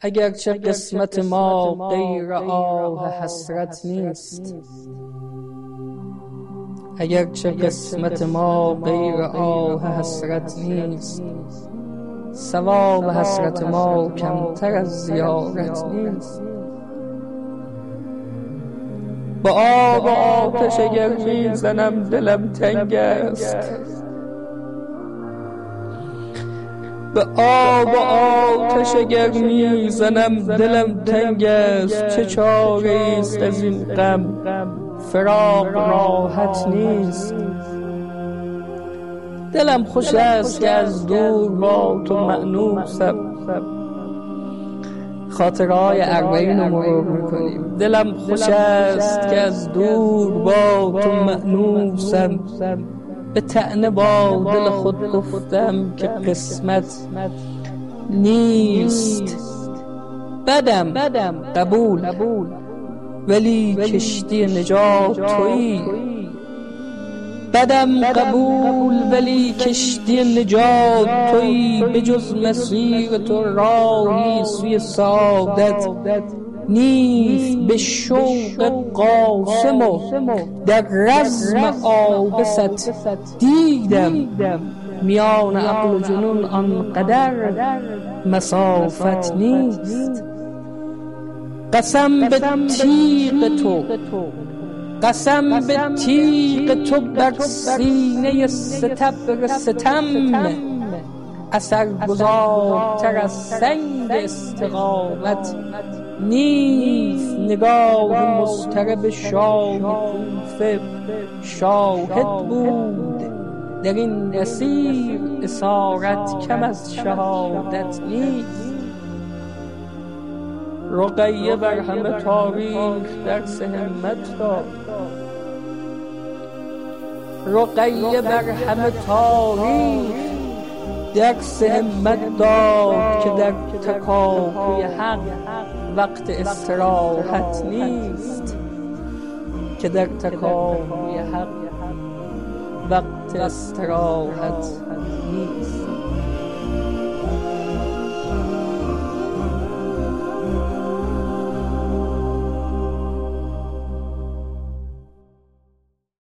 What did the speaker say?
اگرچه قسمت ما غیر آه حسرت نیست، اگرچه قسمت ما غیر آه حسرت نیست، ثواب حسرت ما کمتر از زیارت نیست. با آب و آتش اگر میزنم دلم تنگ است، به آب و آتش اگر میزنم دلم تنگ است. چه چاره ایست از این غم، فراق راحت نیست. دلم خوش است که از دور با تو مأنوسم، خاطرهای اربعین رو مرور میکنیم. دلم خوش است که از دور با تو مأنوسم، به طعنه با دل خود گفتم که قسمت نیست. بدم قبول، ولی کشتی نجات تویی. بدم قبول ولی کشتی نجات تویی، به جز مسیر تو راهی سوی سعادت نیست. به شوق قاسم و در رزم آبست دیدم، میان عقل و جنون آنقدر مسافت نیست. قسم به تیغ تو، قسم به تیغ تو بر سینه ستبر ستم، اثرگذارتر از سنگ استقامت نیست. نگاه مضطرب شاه کوفه شاهد بود، در این مسیر اسارت کم از شهادت نیست. رقیه بر همه تاریخ درس همت داد، رقیه بر همه تاریخ درس همت داد، که در تکاپوی حق وقت استراحت نیست، که در تکاپوی حق وقت استراحت نیست.